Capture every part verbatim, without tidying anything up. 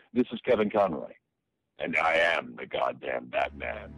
This is Kevin Conroy, and I am the goddamn Batman.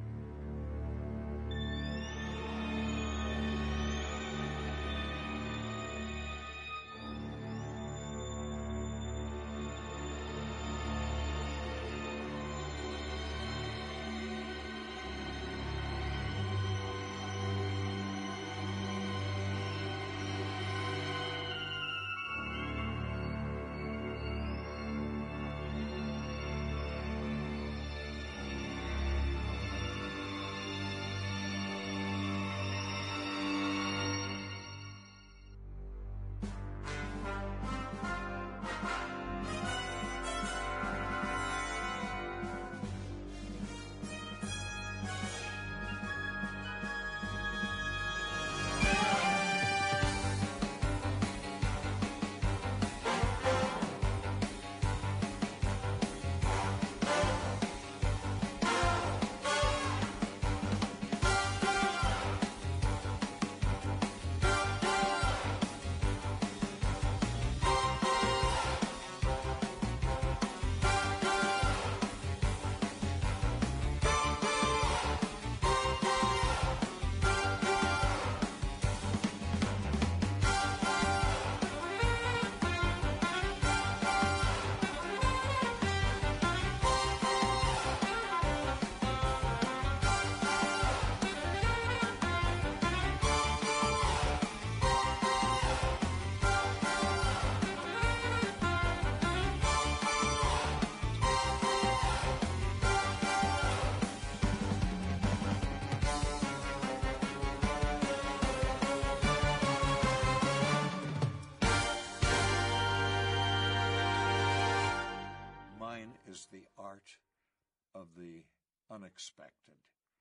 Of the unexpected.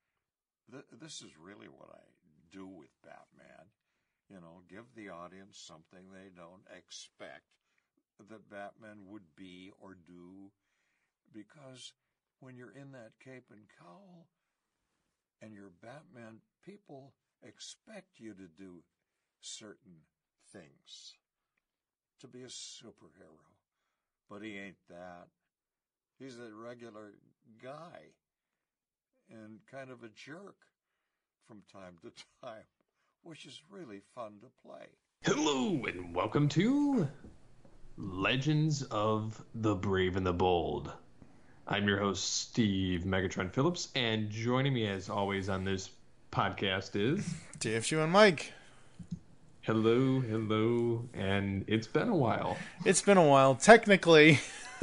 This is really what I do with Batman. You know, give the audience something they don't expect that Batman would be or do, because when you're in that cape and cowl and you're Batman, people expect you to do certain things, to be a superhero. But he ain't that. He's a regular guy and kind of a jerk from time to time, which is really fun to play. Hello, and welcome to Legends of the Brave and the Bold. I'm your host, Steve Megatron Phillips, and joining me as always on this podcast is... T F U and Mike. Hello, hello, and it's been a while. It's been a while. Technically...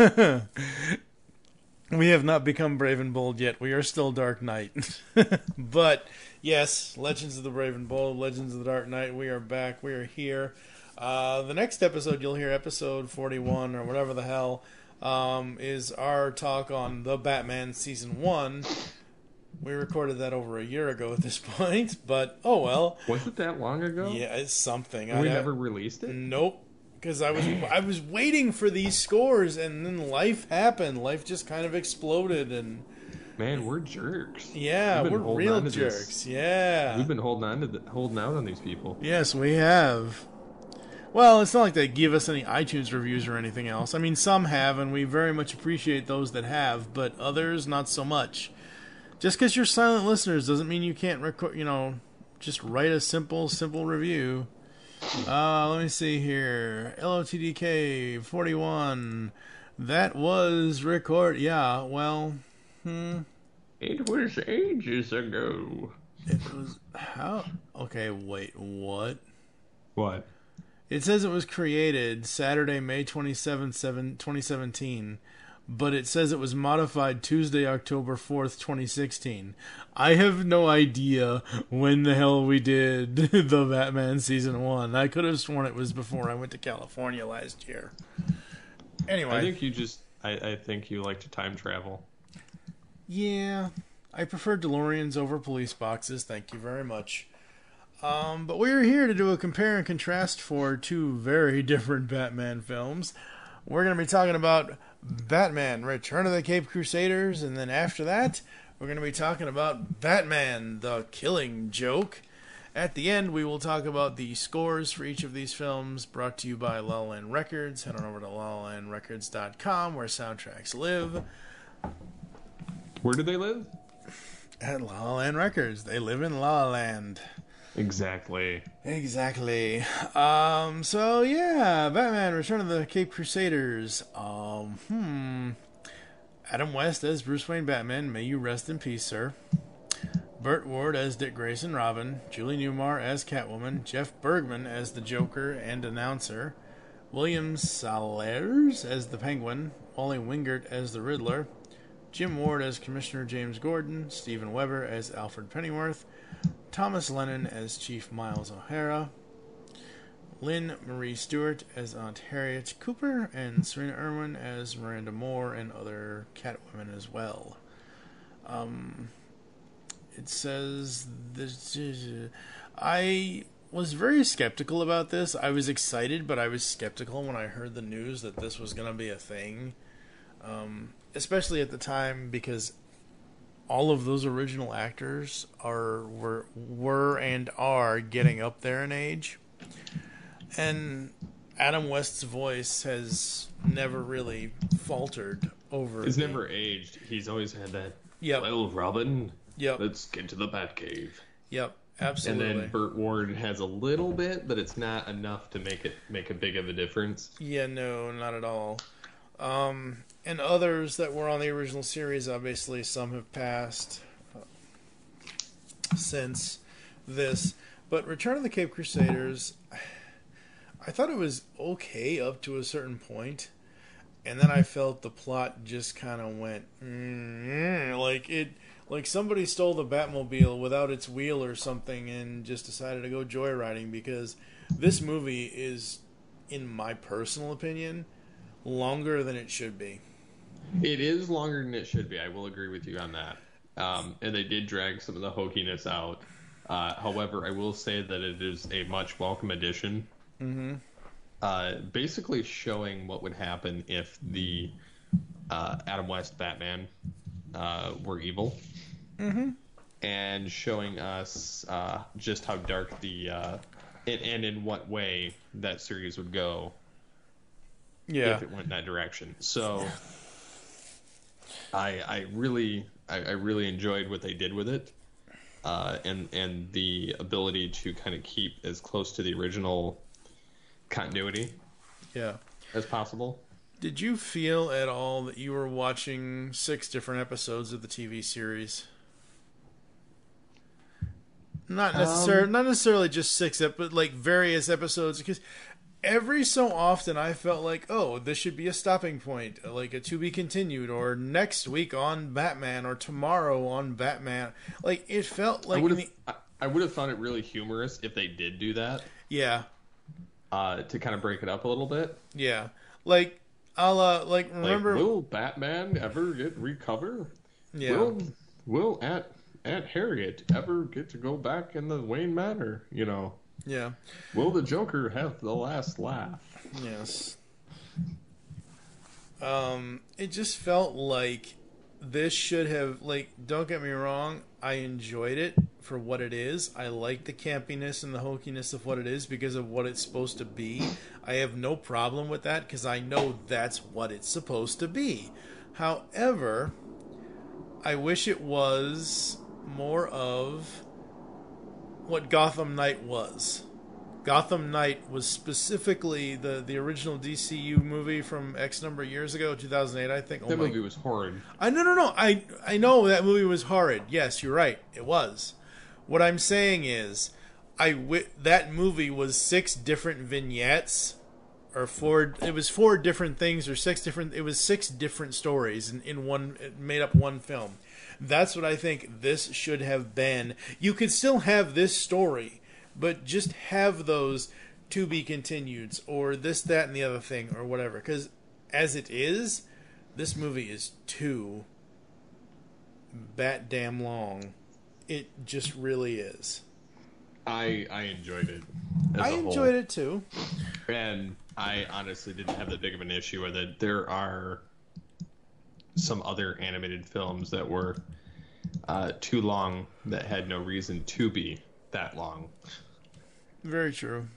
We have not become Brave and Bold yet. We are still Dark Knight. But, yes, Legends of the Brave and Bold, Legends of the Dark Knight, we are back. We are here. Uh, the next episode, you'll hear episode forty-one, or whatever the hell, um, is our talk on The Batman Season one. We recorded that over a year ago at this point, but, oh well. Was it that long ago? Yeah, it's something. And we I, never released it? Nope. Because I was I was waiting for these scores, and then life happened. Life just kind of exploded, and man, we're jerks. Yeah, we're real jerks. This. Yeah, we've been holding on to the, holding out on these people. Yes, we have. Well, it's not like they give us any iTunes reviews or anything else. I mean, some have, and we very much appreciate those that have, but others not so much. Just because you're silent listeners doesn't mean you can't record. You know, just write a simple, simple review. Uh, let me see here. L O T D K forty-one. That was record. Yeah, well, hmm. It was ages ago. It was how? Okay, wait, what? What? It says it was created Saturday, May twenty-seventh, twenty seventeen. But it says it was modified Tuesday, October fourth, twenty sixteen. I have no idea when the hell we did the Batman Season one. I could have sworn it was before I went to California last year. Anyway. I think you just, I, I think you like to time travel. Yeah. I prefer DeLoreans over police boxes. Thank you very much. Um, but we're here to do a compare and contrast for two very different Batman films. We're going to be talking about Batman, Return of the Caped Crusaders, and then after that, we're going to be talking about Batman, The Killing Joke. At the end, we will talk about the scores for each of these films, brought to you by La La Land Records. Head on over to la la land records dot com, where soundtracks live. Where do they live? At La La Land Records. They live in La La Land. Exactly. Exactly. Um, so, yeah, Batman, Return of the Caped Crusaders. Um, hmm. Adam West as Bruce Wayne Batman. May you rest in peace, sir. Burt Ward as Dick Grayson Robin, Julie Newmar as Catwoman, Jeff Bergman as the Joker and announcer, William Salers as the Penguin, Wally Wingert as the Riddler, Jim Ward as Commissioner James Gordon, Steven Weber as Alfred Pennyworth, Thomas Lennon as Chief Miles O'Hara, Lynn Marie Stewart as Aunt Harriet Cooper, and Serena Irwin as Miranda Moore and other Catwomen as well. Um... It says this. I was very skeptical about this. I was excited, but I was skeptical when I heard the news that this was going to be a thing. Um, especially at the time, because all of those original actors are were were and are getting up there in age, and Adam West's voice has never really faltered over. He's the, never aged. He's always had that. Yep. Well, Robin. Yep. Let's get to the Batcave. Yep. Absolutely. And then Burt Ward has a little bit, but it's not enough to make it make a big of a difference. Yeah, no, not at all. Um, and others that were on the original series, obviously, some have passed uh, since this. But Return of the Caped Crusaders, I thought it was okay up to a certain point, and then I felt the plot just kind of went mm, like it. Like somebody stole the Batmobile without its wheel or something and just decided to go joyriding, because this movie is, in my personal opinion, longer than it should be. It is longer than it should be. I will agree with you on that. Um, and they did drag some of the hokiness out. Uh, however, I will say that it is a much welcome addition. Mm-hmm. Uh, basically showing what would happen if the uh, Adam West Batman uh, were evil. Mm-hmm. And showing us uh, just how dark the uh, and, and in what way that series would go. Yeah. If it went in that direction. So I I really I, I really enjoyed what they did with it. Uh, and and the ability to kind of keep as close to the original continuity yeah. as possible. Did you feel at all that you were watching six different episodes of the T V series? Not necessarily, um, not necessarily just six, but like various episodes, because every so often I felt like, oh, this should be a stopping point, like a to be continued, or next week on Batman, or tomorrow on Batman. Like it felt like I would have, the... I, I would have found it really humorous if they did do that. Yeah. Uh, to kind of break it up a little bit. Yeah, like I'll uh, like remember. Like, will Batman ever get recover? Yeah. Will Will Aunt Aunt Harriet ever get to go back in the Wayne Manor? You know. Yeah. Will the Joker have the last laugh? Yes. Um, it just felt like this should have, like, don't get me wrong, I enjoyed it for what it is. I like the campiness and the hokiness of what it is because of what it's supposed to be. I have no problem with that because I know that's what it's supposed to be. However, I wish it was more of what Gotham Knight was. Gotham Knight was specifically the, the original D C U movie from X number of years ago, two thousand eight, I think. That oh movie my... was horrid. I no no no. I I know that movie was horrid. Yes, you're right. It was. What I'm saying is, I w- that movie was six different vignettes, or four. It was four different things, or six different. It was six different stories in, in one. It made up one film. That's what I think this should have been. You could still have this story, but just have those to be continueds, or this, that, and the other thing, or whatever. Because as it is, this movie is too bat damn long. It just really is. I I enjoyed it. As I a whole. enjoyed it too. And I honestly didn't have that big of an issue with it. There are some other animated films that were uh, too long that had no reason to be that long. Very true.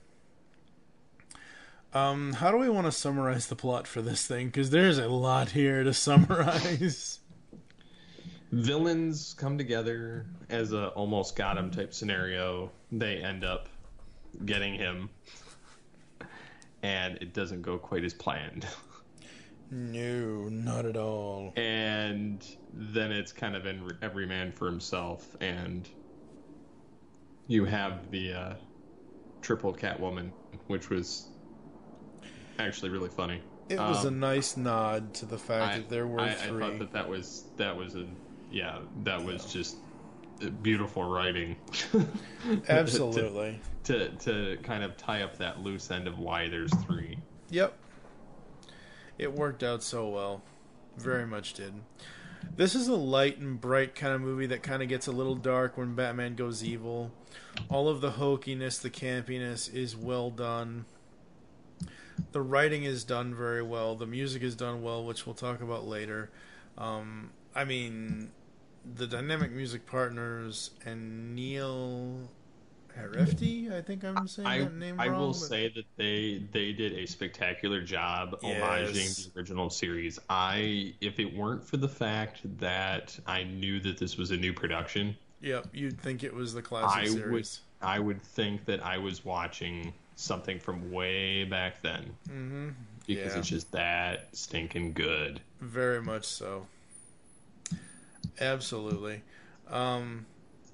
Um, how do we want to summarize the plot for this thing? Because there's a lot here to summarize. Villains come together as a almost got him type scenario. They end up getting him, and it doesn't go quite as planned. No, not at all. And then it's kind of in every man for himself, and you have the uh, triple Catwoman, which was actually really funny. It was um, a nice nod to the fact I, that there were I, three. I thought that that was that was a yeah that was yeah. just beautiful writing. Absolutely. to, to to kind of tie up that loose end of why there's three. Yep. It worked out so well. Very much did. This is a light and bright kind of movie that kind of gets a little dark when Batman goes evil. All of the hokiness, the campiness is well done. The writing is done very well. The music is done well, which we'll talk about later. Um, I mean, the dynamic music partners and Neil Harefti, I think I'm saying I, that name I wrong. will but... say that they they did a spectacular job yes. homaging the original series. I if it weren't for the fact that I knew that this was a new production, yep, you'd think it was the classic I series. Would, I would think that I was watching something from way back then. Mm-hmm. Because yeah. it's just that stinking good. Very much so. Absolutely. Um,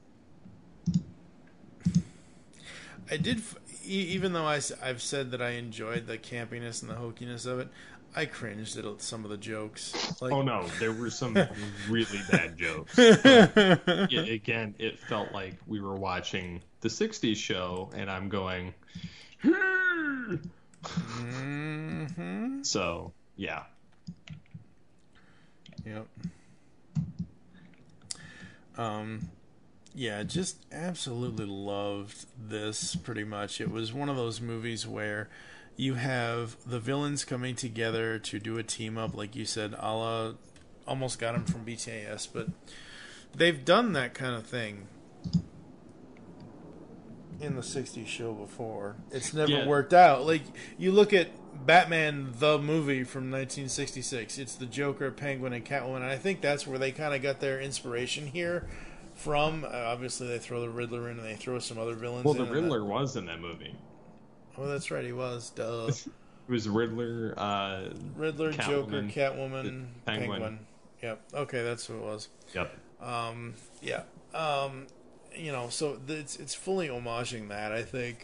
I did, even though I, I've said that I enjoyed the campiness and the hokiness of it, I cringed at some of the jokes. Like, oh no, there were some really bad jokes. It, again, it felt like we were watching the sixties show, and I'm going... mm-hmm. So, yeah. Yep. Um, yeah, just absolutely loved this pretty much. It was one of those movies where you have the villains coming together to do a team up, like you said, a la Almost Got Him from B T A S, but they've done that kind of thing in the sixties show before. It's never Yeah. worked out. Like, you look at Batman the movie from nineteen sixty-six. It's the Joker, Penguin, and Catwoman, and I think that's where they kind of got their inspiration here from. Uh, obviously, they throw the Riddler in, and they throw some other villains Well, in. the Riddler that... was in that movie. Oh, that's right, he was. Duh. It was Riddler, uh... Riddler, Catwoman, Joker, Catwoman, Penguin. Penguin. Yep. Okay, that's who it was. Yep. Um, yeah. Um, you know, so it's it's fully homaging that, I think.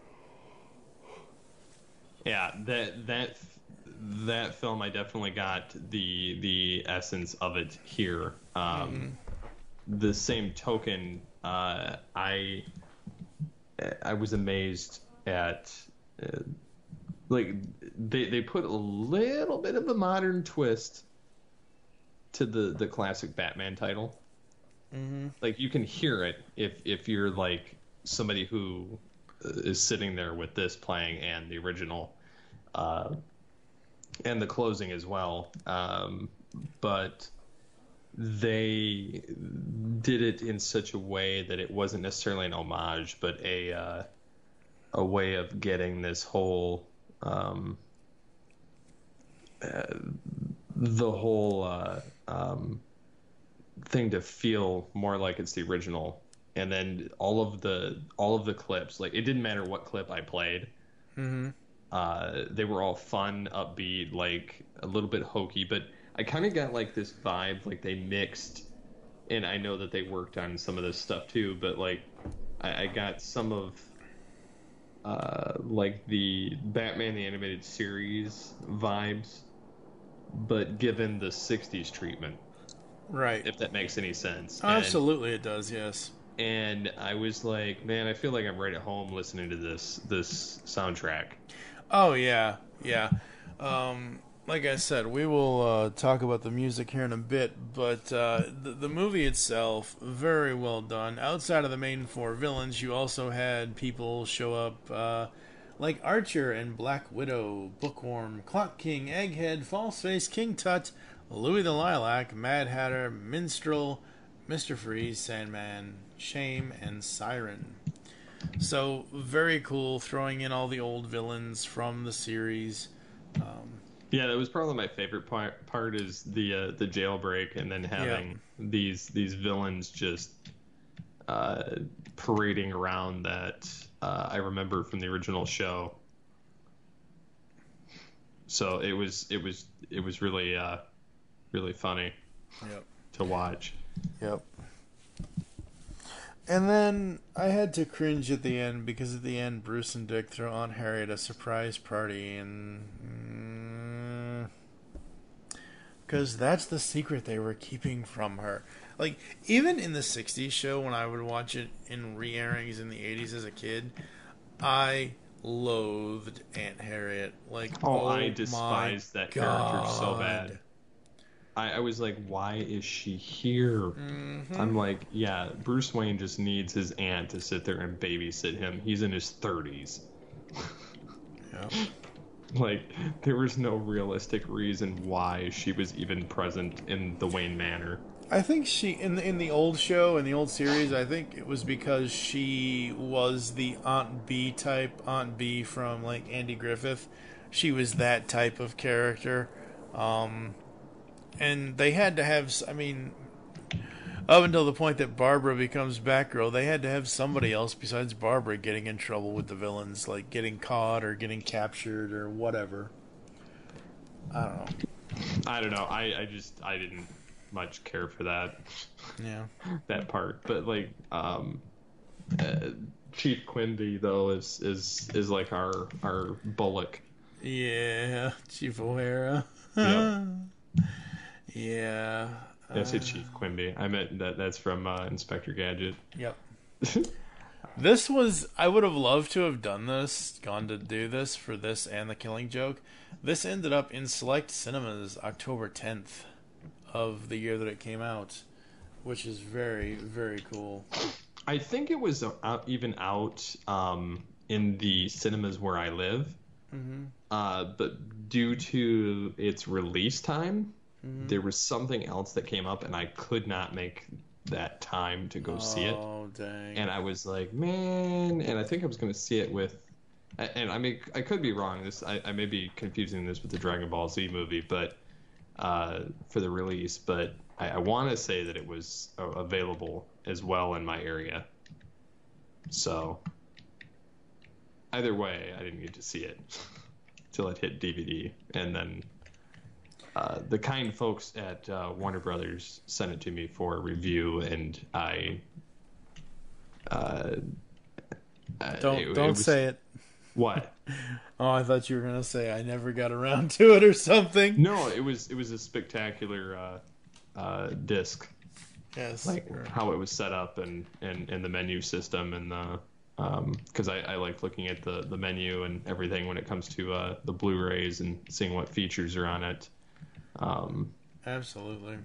Yeah, that that that film, I definitely got the the essence of it here. Um, mm-hmm. The same token, uh, I I was amazed at uh, like they they put a little bit of a modern twist to the the classic Batman title. Mm-hmm. Like, you can hear it if if you're like somebody who is sitting there with this playing and the original, uh, and the closing as well. Um, but they did it in such a way that it wasn't necessarily an homage, but a uh, a way of getting this whole um, uh, the whole uh, um, thing to feel more like it's the original. And then all of the all of the clips, like, it didn't matter what clip I played. Mm-hmm. Uh, they were all fun, upbeat, like a little bit hokey, but I kind of got like this vibe, like they mixed, and I know that they worked on some of this stuff too, but like I, I got some of uh, like the Batman the Animated Series vibes, but given the sixties treatment. Right. If that makes any sense. Oh, absolutely, it does, yes. And I was like, man, I feel like I'm right at home listening to this this soundtrack. Oh, yeah, yeah. Um, like I said, we will uh, talk about the music here in a bit, but uh, the, the movie itself, very well done. Outside of the main four villains, you also had people show up uh, like Archer and Black Widow, Bookworm, Clock King, Egghead, Falseface, King Tut, Louis the Lilac, Mad Hatter, Minstrel, Mister Freeze, Sandman, Shame, and Siren. So, very cool, throwing in all the old villains from the series. Um, yeah, that was probably my favorite part. Part is the uh, the jailbreak, and then having Yeah. these these villains just uh, parading around that uh, I remember from the original show. So it was it was it was really uh, really funny Yep. to watch. Yep. And then I had to cringe at the end because at the end Bruce and Dick throw Aunt Harriet a surprise party, and because mm, that's the secret they were keeping from her. Like, even in the sixties show when I would watch it in re-airings in the eighties as a kid, I loathed Aunt Harriet. Like, Oh, oh I despised my that character so God. bad. I, I was like, why is she here? Mm-hmm. I'm like, yeah, Bruce Wayne just needs his aunt to sit there and babysit him. He's in his thirties. Yep. Like, there was no realistic reason why she was even present in the Wayne Manor. I think she in the in the old show, in the old series, I think it was because she was the Aunt B type, Aunt B from like Andy Griffith. She was that type of character, um, and they had to have. I mean, up until the point that Barbara becomes Batgirl, they had to have somebody else besides Barbara getting in trouble with the villains, like getting caught or getting captured or whatever. I don't know. I don't know. I, I just I didn't much care for that. Yeah. That part, but like um, uh, Chief Quimby though is is is like our our Bullock. Yeah, Chief O'Hara. Yep. Yeah. I say Chief Quimby. I meant that that's from uh, Inspector Gadget. Yep. This was, I would have loved to have done this, gone to do this for this and The Killing Joke. This ended up in select cinemas October tenth of the year that it came out, which is very, very cool. I think it was out, even out um, in the cinemas where I live, Mm-hmm. uh, but due to its release time, Mm-hmm. there was something else that came up, and I could not make that time to go see it. Oh, dang. And I was like, man, and I think I was going to see it with, and I mean, I could be wrong. This I, I may be confusing this with the Dragon Ball Z movie, but uh, for the release, but I, I want to say that it was uh, available as well in my area. So either way, I didn't get to see it till it hit D V D, and then uh, the kind folks at uh, Warner Brothers sent it to me for a review, and I uh, don't it, don't it was, say it. What? Oh, I thought you were gonna say I never got around to it or something. No, it was it was a spectacular uh, uh, disc. Yes. Like how it was set up and, and, and the menu system and the because um, I, I like looking at the, the menu and everything when it comes to uh, the Blu-rays and seeing what features are on it. Um, Absolutely.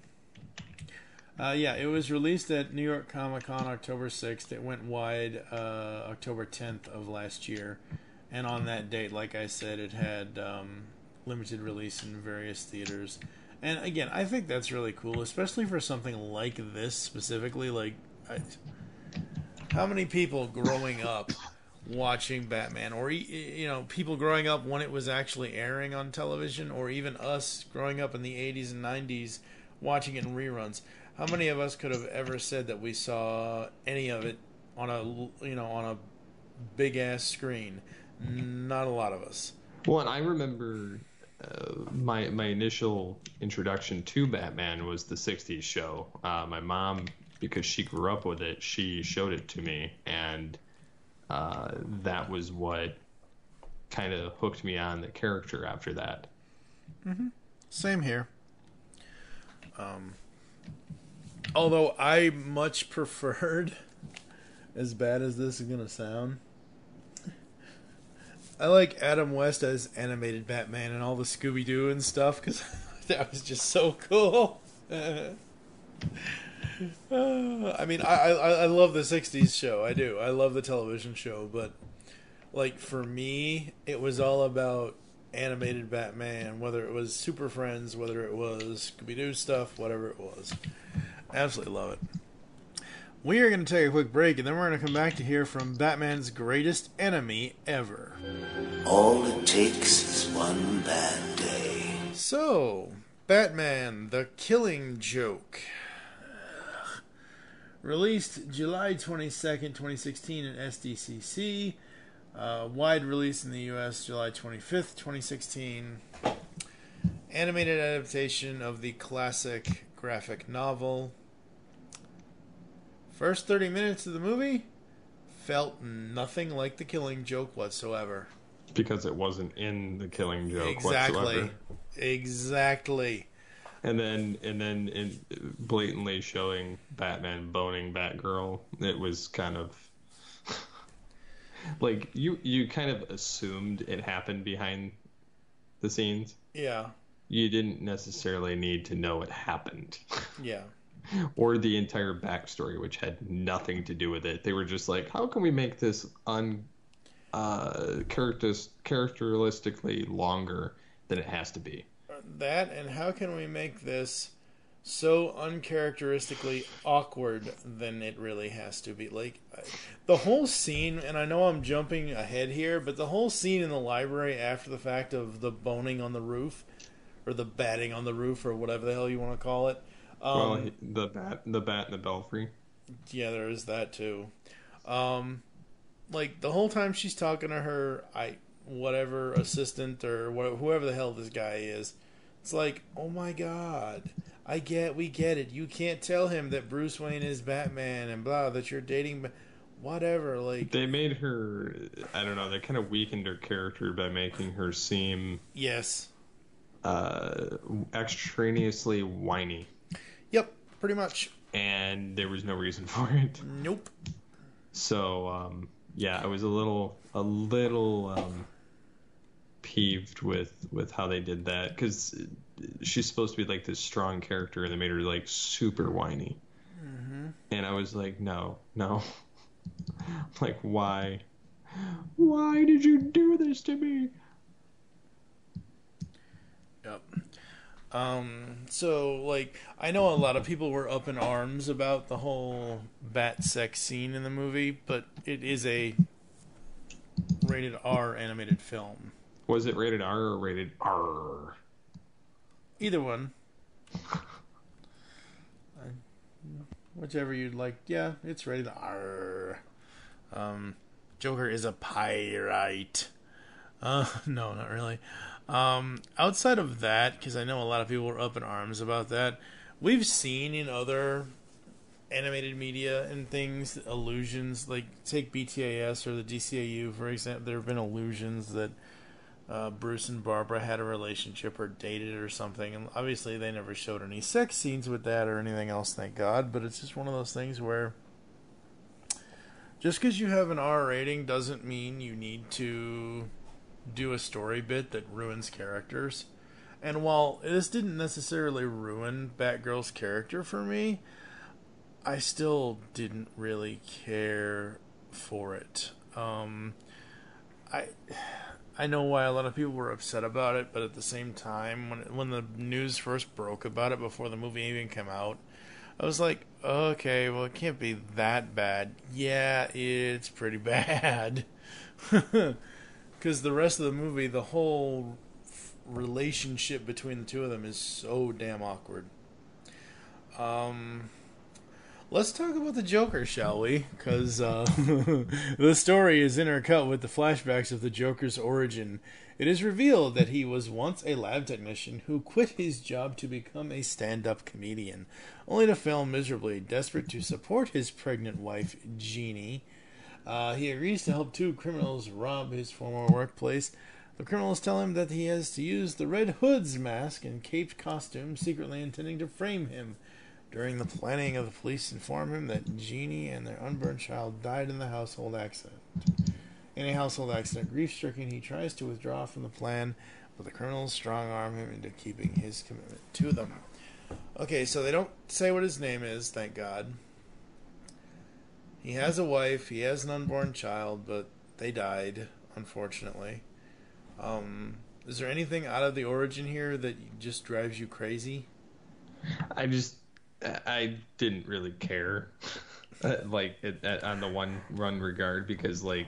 Uh, yeah, it was released at New York Comic Con October sixth. It went wide uh, October tenth of last year. And on that date, like I said, it had um, limited release in various theaters. And again, I think that's really cool, especially for something like this specifically. Like, I, how many people growing up watching Batman, or you know, people growing up when it was actually airing on television, or even us growing up in the eighties and nineties watching it in reruns? How many of us could have ever said that we saw any of it on a you know on a big ass screen? Not a lot of us. well, and I remember uh, my my initial introduction to Batman was the sixties show. Uh, my mom, because she grew up with it, she showed it to me, and uh, that was what kind of hooked me on the character after that. Mm-hmm. Same here. Um, although I much preferred, as bad as this is going to sound, I like Adam West as animated Batman and all the Scooby-Doo and stuff, because that was just so cool. uh, I mean, I, I I love the sixties show. I do. I love the television show, but like for me, it was all about animated Batman, whether it was Super Friends, whether it was Scooby-Doo stuff, whatever it was. Absolutely love it. We are going to take a quick break, and then we're going to come back to hear from Batman's greatest enemy ever. All it takes is one bad day. So, Batman, The Killing Joke. Released July twenty-second, twenty sixteen in S D C C. Uh, wide release in the U S July twenty-fifth, twenty sixteen. Animated adaptation of the classic graphic novel. First thirty minutes of the movie felt nothing like The Killing Joke whatsoever. Because it wasn't in The Killing Joke exactly. whatsoever. Exactly. And then, and then, in blatantly showing Batman boning Batgirl, it was kind of like you. You kind of assumed it happened behind the scenes. Yeah. You didn't necessarily need to know it happened. Yeah. Or the entire backstory, which had nothing to do with it. They were just like, how can we make this un uh characters characteristically longer than it has to be? That, and how can we make this so uncharacteristically awkward than it really has to be? Like, the whole scene, and I know I'm jumping ahead here, but the whole scene in the library after the fact of the boning on the roof, or the batting on the roof, or whatever the hell you want to call it. Um, well, the bat, the bat in the belfry. Yeah, there is that too. Um, like, the whole time she's talking to her, I whatever assistant or wh- whoever the hell this guy is, it's like, oh my god, I get, we get it. You can't tell him that Bruce Wayne is Batman and blah, that you're dating, whatever. Like, they made her, I don't know, they kind of weakened her character by making her seem yes, uh, extraneously whiny. Yep, pretty much. And there was no reason for it. Nope. So, um, yeah, I was a little, a little um, peeved with, with how they did that, because she's supposed to be like this strong character, and they made her like super whiny. Mm-hmm. And I was like, no, no. Like, why? Why did you do this to me? Yep. Um, so, like, I know a lot of people were up in arms about the whole bat sex scene in the movie, but it is a rated R animated film. Was it rated R or rated R? Either one. Whichever you'd like. Yeah, it's rated R. Um, Joker is a pirate. Uh, no, not really. Um, outside of that, because I know a lot of people were up in arms about that, we've seen in other animated media and things allusions, like take B T A S or the D C A U, for example. There have been allusions that uh, Bruce and Barbara had a relationship or dated or something, and obviously they never showed any sex scenes with that or anything else, thank God, but it's just one of those things where just because you have an R rating doesn't mean you need to do a story bit that ruins characters. And while this didn't necessarily ruin Batgirl's character for me, I still didn't really care for it. Um, I I know why a lot of people were upset about it, but at the same time, when when the news first broke about it before the movie even came out, I was like, okay, well, it can't be that bad. Yeah, it's pretty bad. Because the rest of the movie, the whole f- relationship between the two of them is so damn awkward. Um, let's talk about the Joker, shall we? Because uh, the story is intercut with the flashbacks of the Joker's origin. It is revealed that he was once a lab technician who quit his job to become a stand-up comedian, only to fail miserably. Desperate to support his pregnant wife, Jeannie, Uh, he agrees to help two criminals rob his former workplace. The criminals tell him that he has to use the Red Hood's mask and caped costume, secretly intending to frame him. During the planning of the police inform him that Jeannie and their unborn child died in the household accident. In a household accident, grief-stricken, he tries to withdraw from the plan, but the criminals strong-arm him into keeping his commitment to them. Okay, so they don't say what his name is, thank God. He has a wife, he has an unborn child, but they died, unfortunately. Um, is there anything out of the origin here that just drives you crazy? I just, I didn't really care. uh, like it, uh, on the one run regard, because like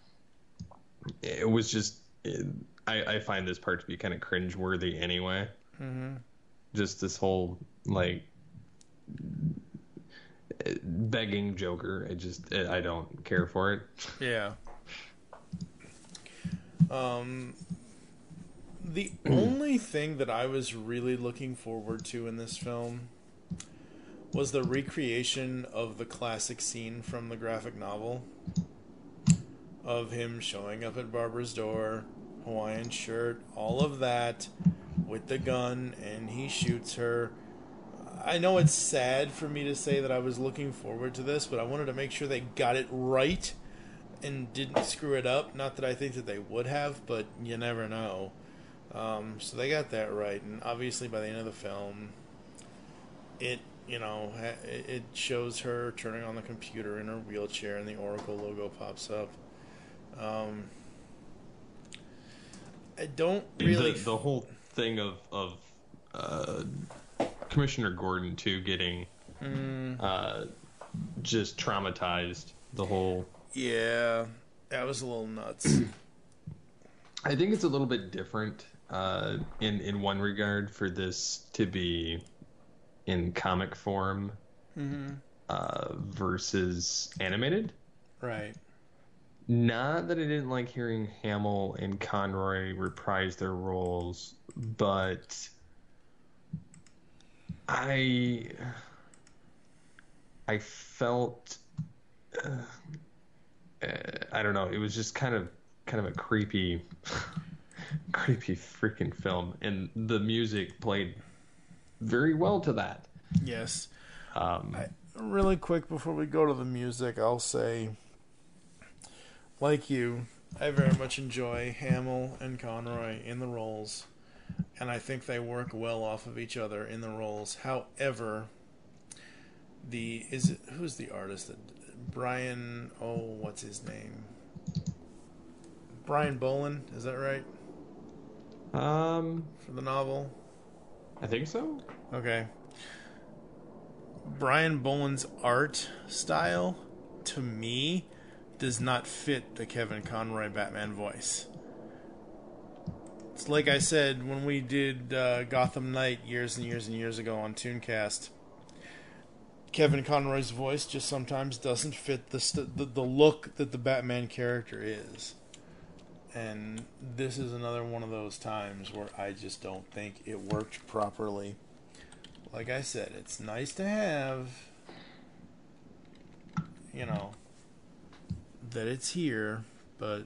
it was just it, I, I find this part to be kind of cringeworthy anyway. Mm-hmm. Just this whole like begging Joker. I just I don't care for it. Yeah. Um, the only thing that I was really looking forward to in this film was the recreation of the classic scene from the graphic novel of him showing up at Barbara's door, Hawaiian shirt, all of that, with the gun, and he shoots her. I know it's sad for me to say that I was looking forward to this, but I wanted to make sure they got it right and didn't screw it up. Not that I think that they would have, but you never know. Um, so they got that right, and obviously by the end of the film, it, you know, it shows her turning on the computer in her wheelchair, and the Oracle logo pops up. Um, I don't really... The, the whole thing of, of uh, Commissioner Gordon, too, getting mm. uh, just traumatized, the whole... Yeah, that was a little nuts. I think it's a little bit different uh, in, in one regard for this to be in comic form mm-hmm. uh, versus animated. Right. Not that I didn't like hearing Hamill and Conroy reprise their roles, but I I felt uh, uh, I don't know. It was just kind of kind of a creepy, creepy freaking film, and the music played very well to that. Yes. Um, I, really quick before we go to the music, I'll say, like you, I very much enjoy Hamill and Conroy in the roles, and I think they work well off of each other in the roles. However, the is it who's the artist that Brian? Oh, what's his name? Brian Bolland, is that right? Um, for the novel, I think so. Okay. Brian Boland's art style, to me, does not fit the Kevin Conroy Batman voice. It's like I said when we did uh, Gotham Knight years and years and years ago on Tooncast. Kevin Conroy's voice just sometimes doesn't fit the, st- the the look that the Batman character is. And this is another one of those times where I just don't think it worked properly. Like I said, it's nice to have, you know, that it's here, but...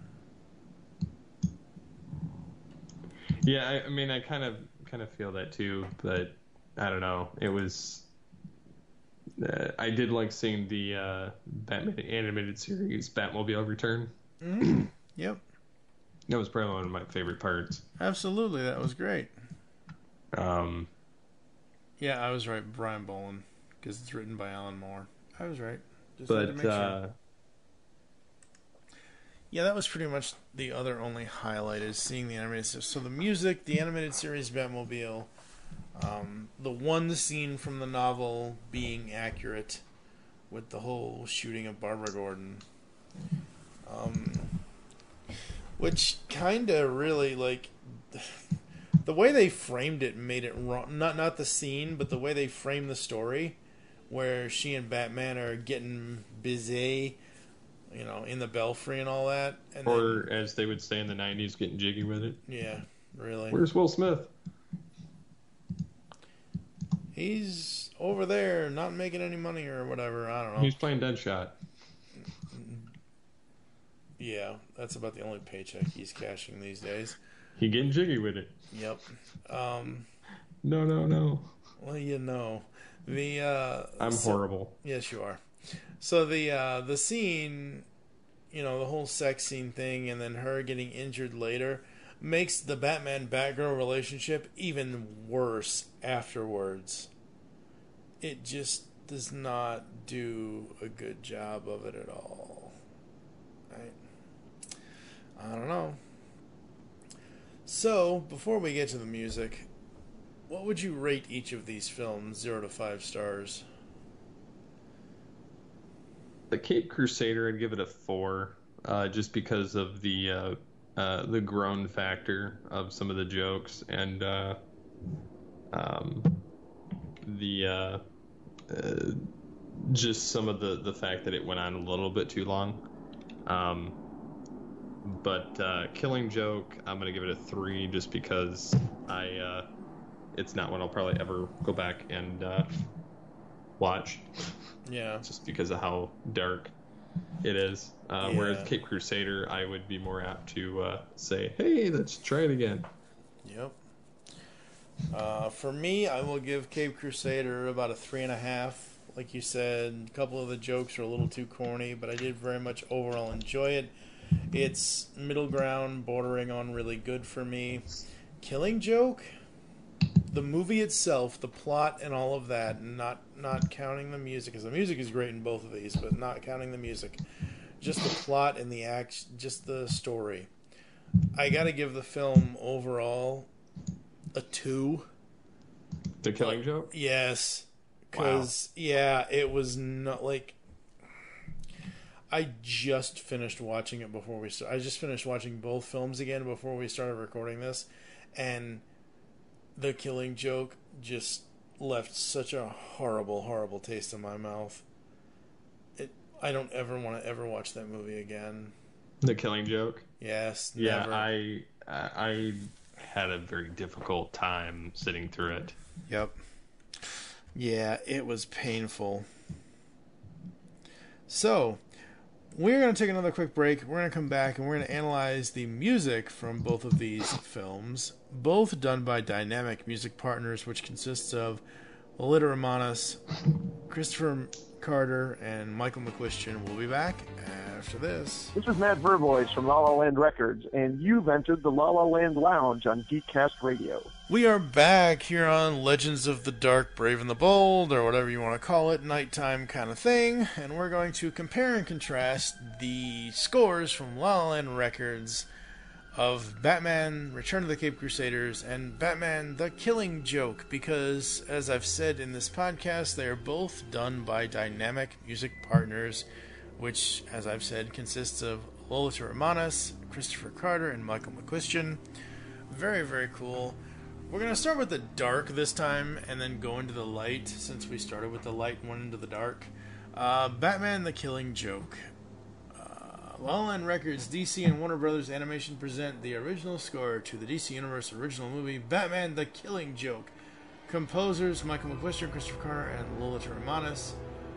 Yeah, I, I mean, I kind of kind of feel that too, but I don't know. It was... Uh, I did like seeing the uh, Batman animated series, Batmobile Return. Mm-hmm. Yep. That was probably one of my favorite parts. Absolutely, that was great. Um, yeah, I was right, Brian Boland, because it's written by Alan Moore. I was right. Just but had to make uh, sure. Yeah, that was pretty much the other only highlight is seeing the animated series. So the music, the animated series Batmobile, um, the one scene from the novel being accurate with the whole shooting of Barbara Gordon. Um... Which kind of really, like, the way they framed it made it wrong. Not not the scene, but the way they framed the story, where she and Batman are getting busy, you know, in the Belfry and all that. And or, then, as they would say in the nineties, getting jiggy with it. Yeah, really. Where's Will Smith? He's over there, not making any money or whatever. I don't know. He's playing Deadshot. Yeah, that's about the only paycheck he's cashing these days. He getting jiggy with it. Yep. Um, no, no, no. Well, you know, the uh, I'm so, horrible. Yes, you are. So the uh, the scene, you know, the whole sex scene thing, and then her getting injured later, makes the Batman-Batgirl relationship even worse afterwards. It just does not do a good job of it at all. Right? I don't know. So, before we get to the music, what would you rate each of these films, zero to five stars? the Cape Crusader, I'd give it a four, uh, just because of the uh, uh, the groan factor of some of the jokes and uh, um, the uh, uh, just some of the, the fact that it went on a little bit too long. Um, but uh, Killing Joke, I'm gonna give it a three, just because I uh, it's not one I'll probably ever go back and uh, watch. Yeah. Just because of how dark it is. Uh, Yeah. Whereas Cape Crusader, I would be more apt to uh, say, hey, let's try it again. Yep. Uh, for me, I will give Cape Crusader about a three and a half. Like you said, a couple of the jokes are a little too corny, but I did very much overall enjoy it. It's middle ground, bordering on really good for me. Killing Joke, the movie itself, the plot and all of that, not not counting the music, because the music is great in both of these, but not counting the music, just the plot and the act, just the story. I got to give the film overall a two. The Killing Joke? Yes, because wow. yeah, it was not like. I just finished watching it before we started. I just finished watching both films again before we started recording this, and The Killing Joke just left such a horrible, horrible taste in my mouth. It. I don't ever want to ever watch that movie again. The Killing Joke? Yes. Yeah, never. I I had a very difficult time sitting through it. Yep. Yeah, it was painful. So, we're going to take another quick break. We're going to come back and we're going to analyze the music from both of these films, both done by Dynamic Music Partners, which consists of Lolita Romanos, Christopher Carter, and Michael McCuistion. We'll be back after this. This is Matt Verbois from La La Land Records, and you've entered the La La Land Lounge on Geekcast Radio. We are back here on Legends of the Dark, Brave and the Bold, or whatever you want to call it, nighttime kind of thing, and we're going to compare and contrast the scores from La La Land Records of Batman, Return of the Cape Crusaders, and Batman, The Killing Joke, because, as I've said in this podcast, they are both done by Dynamic Music Partners, which, as I've said, consists of Lolita Romanos, Christopher Carter, and Michael McCuistion. Very, very cool. We're going to start with the dark this time, and then go into the light, since we started with the light and went into the dark. Uh, Batman, The Killing Joke. La La Land Records, D C, and Warner Brothers Animation present the original score to the D C Universe original movie Batman: The Killing Joke. Composers Michael McCuistion, Christopher Carter, and Lolita Romanos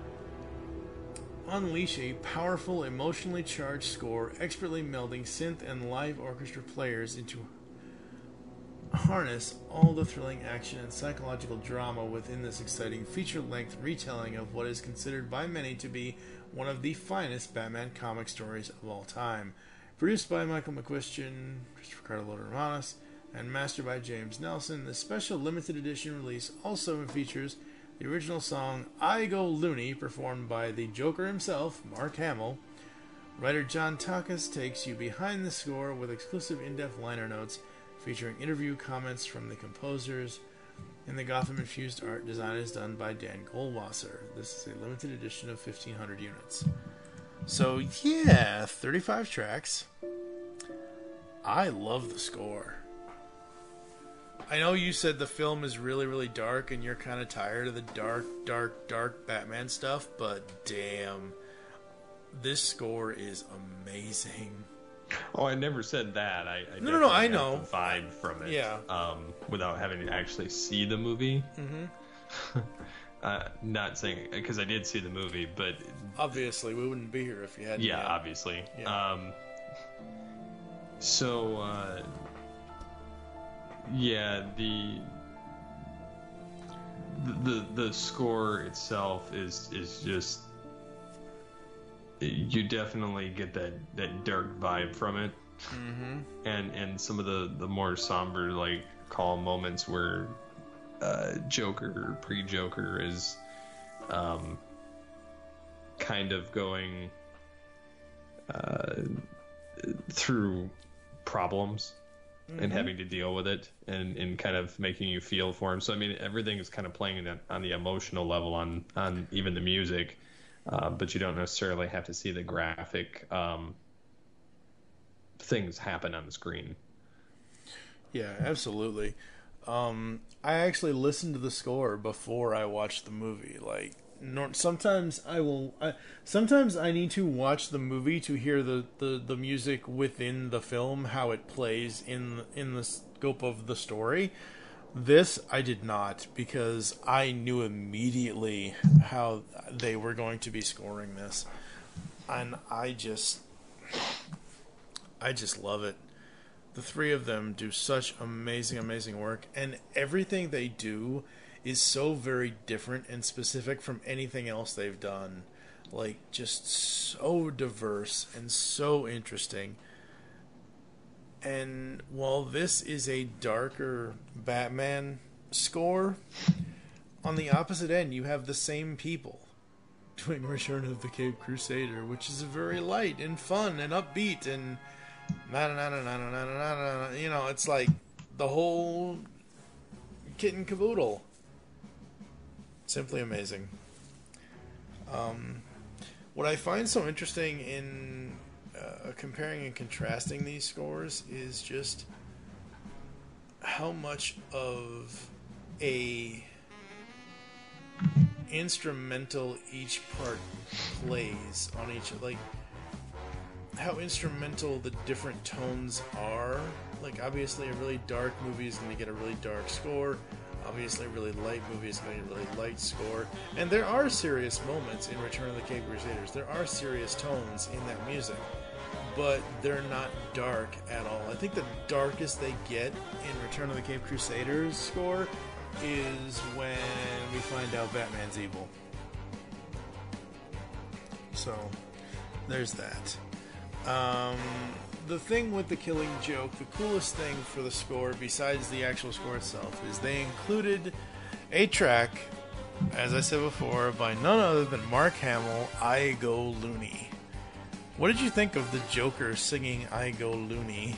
unleash a powerful, emotionally charged score, expertly melding synth and live orchestra players into harness all the thrilling action and psychological drama within this exciting feature-length retelling of what is considered by many to be one of the finest Batman comic stories of all time. Produced by Michael McCuistion, Christopher Carter, Lolita Romanos, and mastered by James Nelson, the special limited edition release also features the original song I Go Loony, performed by the Joker himself, Mark Hamill. Writer John Takas takes you behind the score with exclusive in-depth liner notes featuring interview comments from the composers, and the Gotham-infused art design is done by Dan Goldwasser. This is a limited edition of fifteen hundred units. So, yeah, thirty-five tracks. I love the score. I know you said the film is really, really dark, and you're kind of tired of the dark, dark, dark Batman stuff, but damn, this score is amazing. Oh, I never said that. I, I no, no, no, I know the vibe from it. Yeah. Um, without having to actually see the movie. Mm-hmm. uh, not saying because I did see the movie, but obviously we wouldn't be here if you hadn't. Yeah, yet. obviously. Yeah. Um. So, uh, yeah, the, the the the score itself is is just. You definitely get that, that dark vibe from it, mm-hmm. and and some of the, the more somber, like, calm moments where uh, Joker, pre-Joker, is um, kind of going uh, through problems mm-hmm. and having to deal with it, and, and kind of making you feel for him. So I mean, everything is kind of playing on the emotional level on on even the music. uh, but you don't necessarily have to see the graphic um, things happen on the screen. Yeah, absolutely. Um, I actually listened to the score before I watched the movie. Like, nor- sometimes I will. I, sometimes I need to watch the movie to hear the, the, the music within the film, how it plays in in the scope of the story. This I did not, because I knew immediately how they were going to be scoring this, and I just, I just love it. The three of them do such amazing, amazing work, and everything they do is so very different and specific from anything else they've done. Like, just so diverse and so interesting. And while this is a darker Batman score, on the opposite end, you have the same people doing Return of the Cape Crusader, which is very light and fun and upbeat and na na na na na na na na. You know, it's like the whole kit and caboodle. Simply amazing. Um, what I find so interesting in uh, comparing and contrasting these scores is just how much of a instrumental each part plays on each, like how instrumental the different tones are. Like, obviously a really dark movie is going to get a really dark score. Obviously a really light movie is going to get a really light score. And there are serious moments in Return of the Cape Crusaders. There are serious tones in that music, but they're not dark at all. I think the darkest they get in Return of the Cape Crusaders score is when we find out Batman's evil. So, there's that. Um, the thing with The Killing Joke, the coolest thing for the score, besides the actual score itself, is they included a track, as I said before, by none other than Mark Hamill, I Go Loony. What did you think of the Joker singing I Go Loony?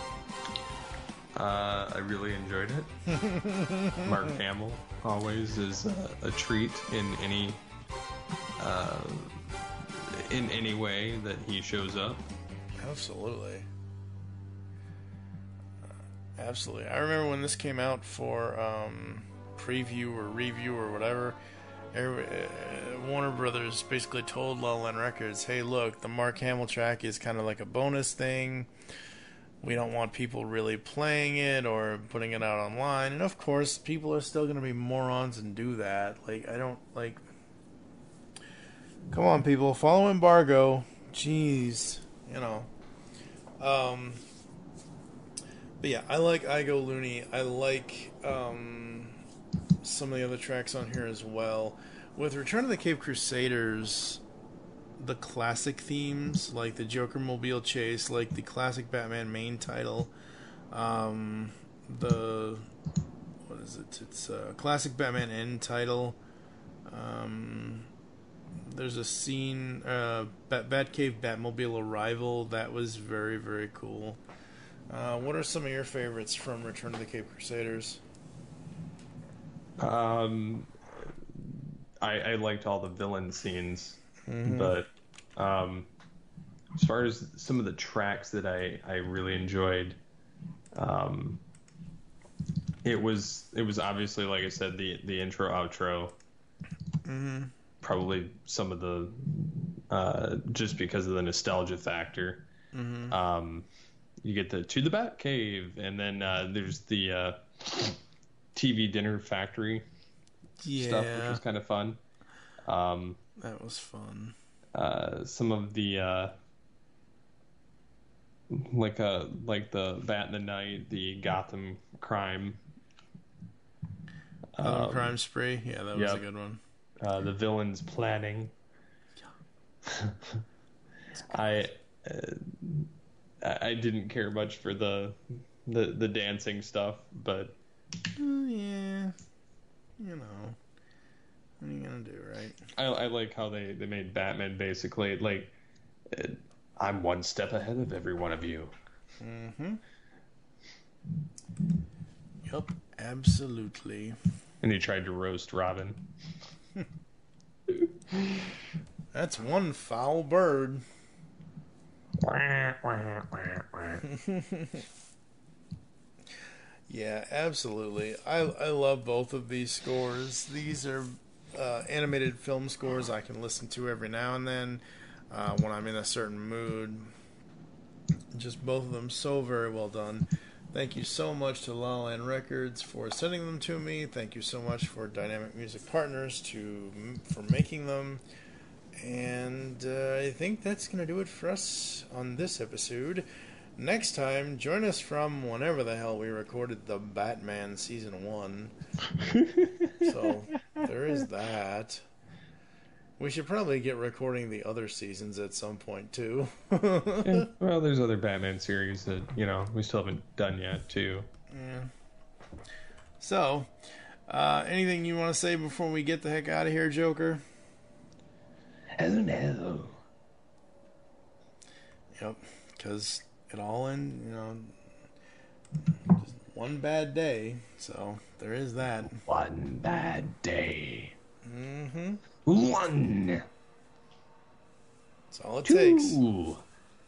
Uh, I really enjoyed it. Mark Hamill always is a, a treat in any uh, in any way that he shows up. Absolutely. Uh, absolutely. I remember when this came out for um, preview or review or whatever, every, uh, Warner Brothers basically told La La Land Records, hey, look, the Mark Hamill track is kind of like a bonus thing. We don't want people really playing it or putting it out online. And of course, people are still going to be morons and do that. Like, I don't, like... Come on, people. Follow embargo. Jeez. You know. Um... But yeah, I like I Go Loony. I like um, some of the other tracks on here as well. With Return of the Cape Crusaders, the classic themes, like the Joker Mobile Chase, like the classic Batman main title, um, the, what is it, it's a classic Batman end title, um, there's a scene, uh, Bat- Batcave Batmobile Arrival, that was very, very cool. Uh, what are some of your favorites from Return of the Cape Crusaders? Um, I, I liked all the villain scenes. Mm-hmm. But um, as far as some of the tracks that I, I really enjoyed, um, it was it was obviously, like I said, the, the intro outro. Mm-hmm. Probably some of the uh, just because of the nostalgia factor. Mm-hmm. Um, you get the To the Bat Cave, and then uh, there's the uh, T V Dinner Factory yeah. stuff, which was kind of fun. Um, that was fun. Uh, some of the uh, like uh like the Bat in the Night, the Gotham Crime, Gotham um, Crime Spree. Yeah, that was yep. a good one. Uh, the Villain's Planning. I uh, I didn't care much for the the the dancing stuff, but oh, yeah, you know. What are you gonna do, right? I, I like how they, they made Batman basically like, uh, I'm one step ahead of every one of you. Mm-hmm. Yup, absolutely. And he tried to roast Robin. That's one foul bird. Yeah, absolutely. I I love both of these scores. These are uh, animated film scores I can listen to every now and then uh, when I'm in a certain mood. Just both of them so very well done. Thank you so much to La La Land Records for sending them to me. Thank you so much for Dynamic Music Partners to for making them. And uh, I think that's going to do it for us on this episode. Next time, join us from whenever the hell we recorded the Batman Season one. So, there is that. We should probably get recording the other seasons at some point, too. Yeah, well, there's other Batman series that, you know, we still haven't done yet, too. Yeah. So, uh, anything you want to say before we get the heck out of here, Joker? Oh, no. Yep, because it all in, you know, just one bad day, so there is that. One bad day. Mm-hmm. One. That's all it Two. takes.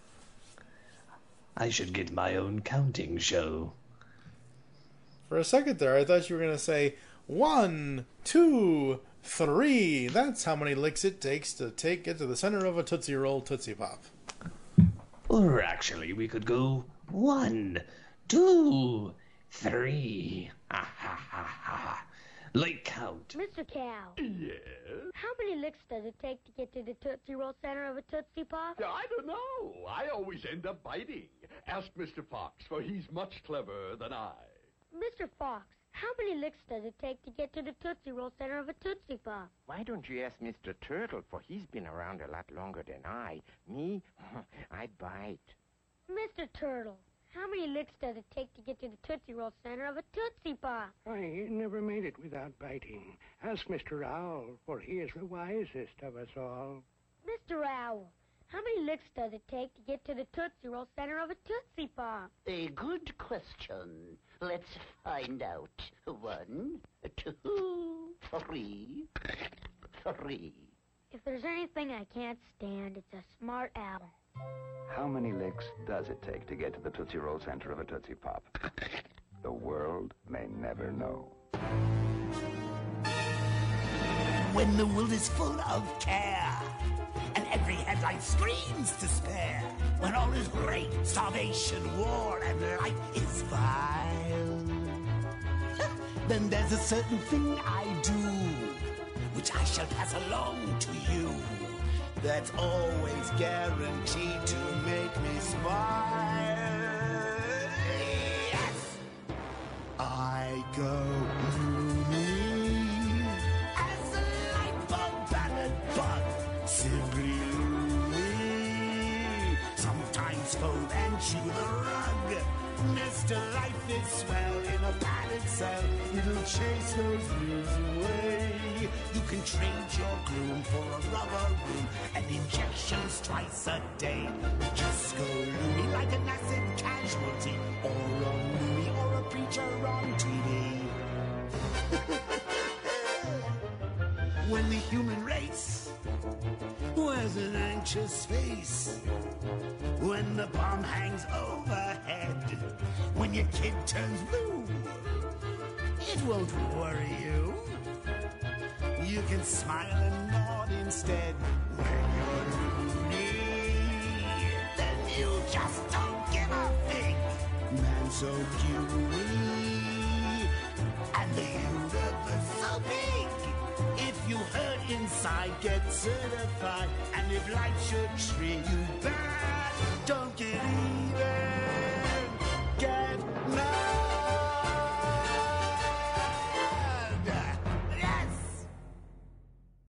I should get my own counting show. For a second there, I thought you were going to say, one, two, three. That's how many licks it takes to take it to the center of a Tootsie Roll Tootsie Pop. Or actually, we could go one, two, three. Ha ha ha ha. Like count. Mister Cow. Yes? How many licks does it take to get to the Tootsie Roll center of a Tootsie Pop? I don't know. I always end up biting. Ask Mister Fox, for he's much cleverer than I. Mister Fox, how many licks does it take to get to the Tootsie Roll center of a Tootsie Pop? Why don't you ask Mister Turtle, for he's been around a lot longer than I. Me, I bite. Mister Turtle, how many licks does it take to get to the Tootsie Roll center of a Tootsie Pop? I never made it without biting. Ask Mister Owl, for he is the wisest of us all. Mister Owl, how many licks does it take to get to the Tootsie Roll center of a Tootsie Pop? A good question. Let's find out. One, two, three, three. If there's anything I can't stand, it's a smart owl. How many licks does it take to get to the Tootsie Roll center of a Tootsie Pop? The world may never know. When the world is full of care, and every headline screams despair, when all is great, starvation, war, and life is vile, then there's a certain thing I do, which I shall pass along to you, that's always guaranteed to make me smile. Yes! I go loony as a light bulb battered bug, simply loony, sometimes fold and chew the rug. Mister Life is swell in a padded cell, it'll chase those blues away. You can trade your gloom for a rubber room and injections twice a day. Just go loony like an acid casualty, or a loony or a preacher on T V. When the human race wears an anxious face, when the bomb hangs overhead, when your kid turns blue, it won't worry you. You can smile and nod instead. When you're loony, then you just don't give a fig. Man so puny, and the universe so big. If you hurt inside, get certified. And if life should treat you bad,